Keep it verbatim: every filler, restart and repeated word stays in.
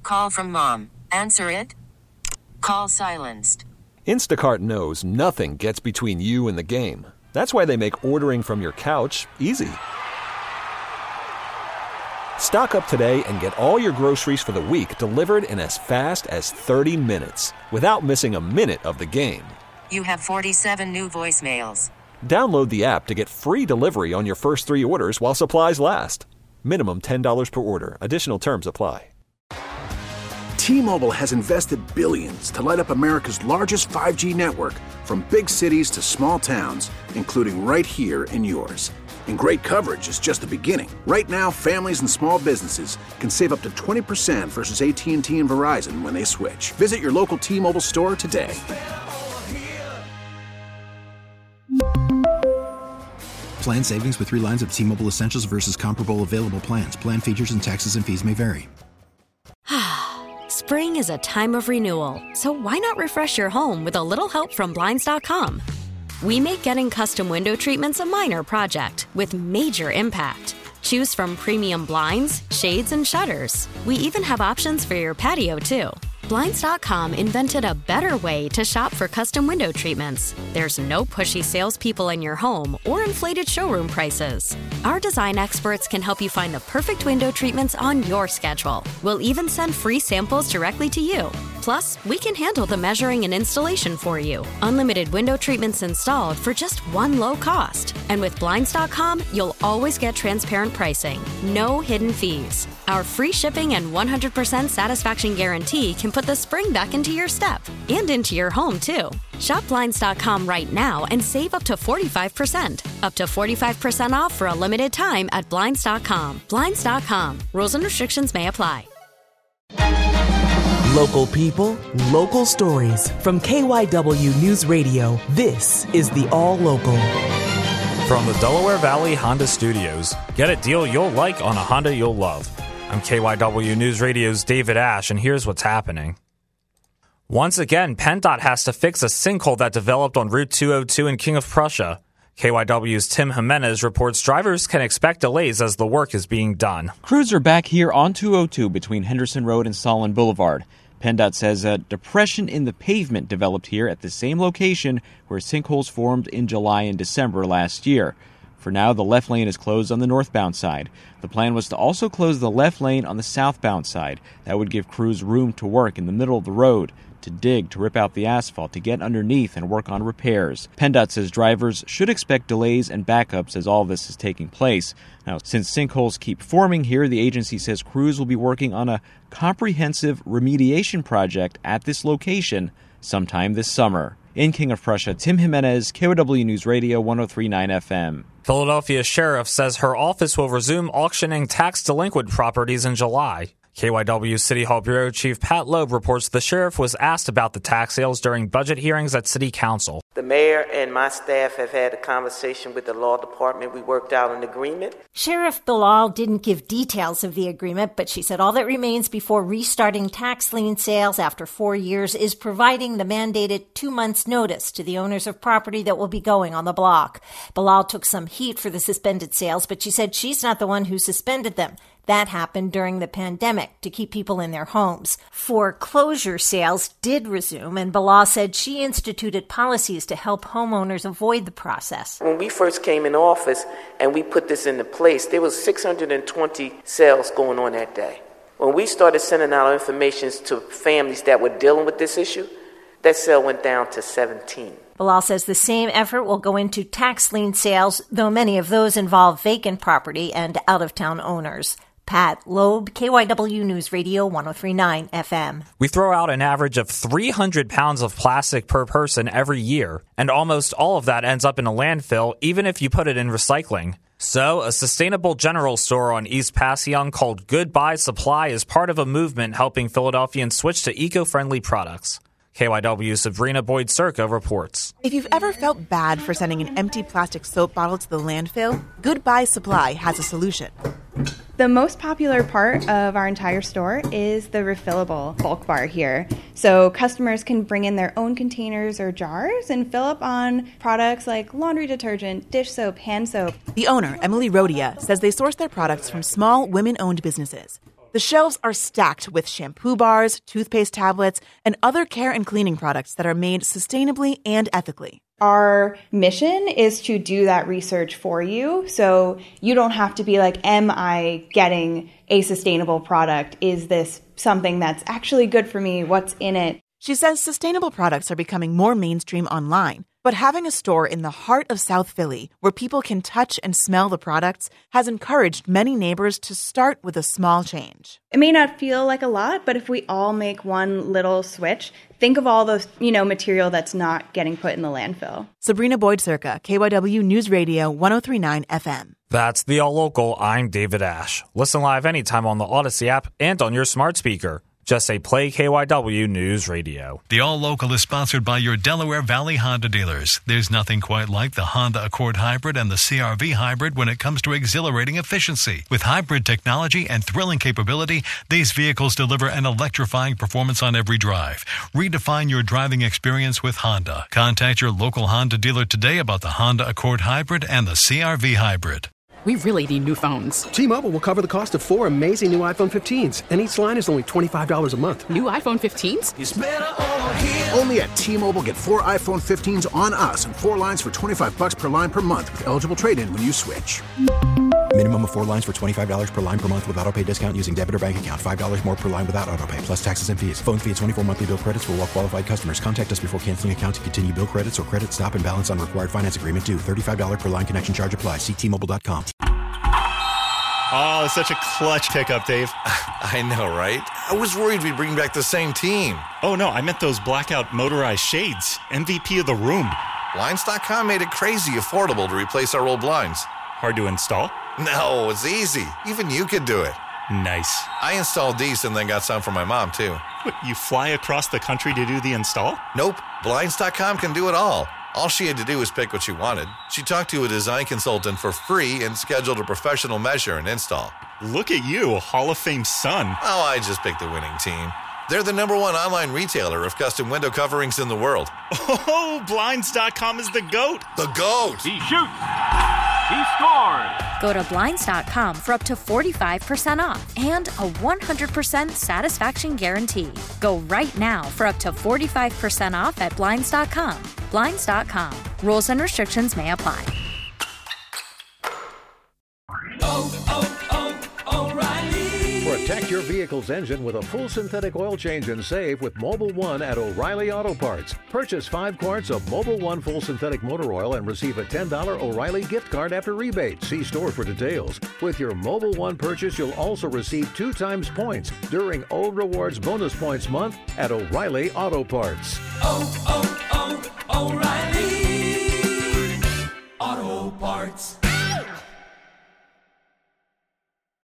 Call from mom. Answer it. Call silenced. Instacart knows nothing gets between you and the game. That's why they make ordering from your couch easy. Stock up today and get all your groceries for the week delivered in as fast as thirty minutes without missing a minute of the game. You have forty-seven new voicemails. Download the app to get free delivery on your first three orders while supplies last. Minimum ten dollars per order. Additional terms apply. T-Mobile has invested billions to light up America's largest five G network, from big cities to small towns, including right here in yours. And great coverage is just the beginning. Right now, families and small businesses can save up to twenty percent versus A T and T and Verizon when they switch. Visit your local T-Mobile store today. Plan savings with three lines of T-Mobile Essentials versus comparable available plans. Plan features and taxes and fees may vary. Spring is a time of renewal, so why not refresh your home with a little help from Blinds dot com? We make getting custom window treatments a minor project with major impact. Choose from premium blinds, shades, and shutters. We even have options for your patio, too. Blinds dot com invented a better way to shop for custom window treatments. There's no pushy salespeople in your home or inflated showroom prices. Our design experts can help you find the perfect window treatments on your schedule. We'll even send free samples directly to you. Plus, we can handle the measuring and installation for you. Unlimited window treatments installed for just one low cost. And with Blinds dot com, you'll always get transparent pricing. No hidden fees. Our free shipping and one hundred percent satisfaction guarantee can put the spring back into your step and into your home, too. Shop Blinds dot com right now and save up to forty-five percent. Up to forty-five percent off for a limited time at Blinds dot com. Blinds dot com. Rules and restrictions may apply. Local people, local stories. From K Y W News Radio, this is the All Local. From the Delaware Valley Honda Studios, get a deal you'll like on a Honda you'll love. I'm K Y W News Radio's David Ash, and here's what's happening. Once again, PennDOT has to fix a sinkhole that developed on Route two oh two in King of Prussia. K Y W's Tim Jimenez reports drivers can expect delays as the work is being done. Crews are back here on two oh two between Henderson Road and Solon Boulevard. PennDOT says a depression in the pavement developed here at the same location where sinkholes formed in July and December last year. For now, the left lane is closed on the northbound side. The plan was to also close the left lane on the southbound side. That would give crews room to work in the middle of the road, to dig, to rip out the asphalt, to get underneath and work on repairs. PennDOT says drivers should expect delays and backups as all this is taking place. Now, since sinkholes keep forming here, the agency says crews will be working on a comprehensive remediation project at this location sometime this summer. In King of Prussia, Tim Jimenez, K Y W News Radio, one oh three point nine F M. Philadelphia Sheriff says her office will resume auctioning tax delinquent properties in July. K Y W City Hall Bureau Chief Pat Loeb reports the sheriff was asked about the tax sales during budget hearings at City Council. The mayor and my staff have had a conversation with the law department. We worked out an agreement. Sheriff Bilal didn't give details of the agreement, but she said all that remains before restarting tax lien sales after four years is providing the mandated two months' notice to the owners of property that will be going on the block. Bilal took some heat for the suspended sales, but she said she's not the one who suspended them. That happened during the pandemic to keep people in their homes. Foreclosure sales did resume, and Bilal said she instituted policies to help homeowners avoid the process. When we first came in office and we put this into place, there was six hundred twenty sales going on that day. When we started sending out information to families that were dealing with this issue, that sale went down to seventeen. Bilal says the same effort will go into tax lien sales, though many of those involve vacant property and out-of-town owners. Pat Loeb, K Y W News Radio, one oh three point nine F M. We throw out an average of three hundred pounds of plastic per person every year, and almost all of that ends up in a landfill, even if you put it in recycling. So, a sustainable general store on East Passyunk called Goodbye Supply is part of a movement helping Philadelphians switch to eco-friendly products. K Y W's Sabrina Boyd-Circa reports. If you've ever felt bad for sending an empty plastic soap bottle to the landfill, Goodbye Supply has a solution. The most popular part of our entire store is the refillable bulk bar here. So customers can bring in their own containers or jars and fill up on products like laundry detergent, dish soap, hand soap. The owner, Emily Rodia, says they source their products from small, women-owned businesses. The shelves are stacked with shampoo bars, toothpaste tablets, and other care and cleaning products that are made sustainably and ethically. Our mission is to do that research for you, so you don't have to be like, am I getting a sustainable product? Is this something that's actually good for me? What's in it? She says sustainable products are becoming more mainstream online, but having a store in the heart of South Philly where people can touch and smell the products has encouraged many neighbors to start with a small change. It may not feel like a lot, but if we all make one little switch, think of all the, you know, material that's not getting put in the landfill. Sabrina Boyd-Circa, K Y W News Radio, one oh three point nine F M. That's the All Local. I'm David Ash. Listen live anytime on the Odyssey app and on your smart speaker. Just say play K Y W News Radio. The All Local is sponsored by your Delaware Valley Honda dealers. There's nothing quite like the Honda Accord Hybrid and the C R V Hybrid when it comes to exhilarating efficiency. With hybrid technology and thrilling capability, these vehicles deliver an electrifying performance on every drive. Redefine your driving experience with Honda. Contact your local Honda dealer today about the Honda Accord Hybrid and the C R V Hybrid. We really need new phones. T-Mobile will cover the cost of four amazing new iPhone fifteens, and each line is only twenty-five dollars a month. New iPhone fifteens? It's better over here. Only at T-Mobile, get four iPhone fifteens on us and four lines for twenty-five bucks per line per month with eligible trade-in when you switch. Minimum of four lines for twenty-five dollars per line per month with autopay discount using debit or bank account. five dollars more per line without autopay, plus taxes and fees. Phone fee at twenty-four monthly bill credits for well-qualified customers. Contact us before canceling account to continue bill credits or credit stop and balance on required finance agreement due. thirty-five dollars per line connection charge applies. See T Mobile dot com. Oh, such a clutch pickup, Dave. I know, right? I was worried we'd bring back the same team. Oh, no, I meant those blackout motorized shades. M V P of the room. Blinds dot com made it crazy affordable to replace our old blinds. Hard to install? No, it's easy. Even you could do it. Nice. I installed these and then got some for my mom, too. What, you fly across the country to do the install? Nope. Blinds dot com can do it all. All she had to do was pick what she wanted. She talked to a design consultant for free and scheduled a professional measure and install. Look at you, a Hall of Fame son. Oh, I just picked the winning team. They're the number one online retailer of custom window coverings in the world. Oh, Blinds dot com is the GOAT. The GOAT. He shoots. He scores. Go to Blinds dot com for up to forty-five percent off and a one hundred percent satisfaction guarantee. Go right now for up to forty-five percent off at Blinds dot com. Blinds dot com. Rules and restrictions may apply. Oh, oh, oh, O'Reilly. Protect your vehicle's engine with a full synthetic oil change and save with Mobil one at O'Reilly Auto Parts. Purchase five quarts of Mobil one full synthetic motor oil and receive a ten dollars O'Reilly gift card after rebate. See store for details. With your Mobil one purchase, you'll also receive two times points during O Rewards Bonus Points Month at O'Reilly Auto Parts. Oh, oh, oh, O'Reilly.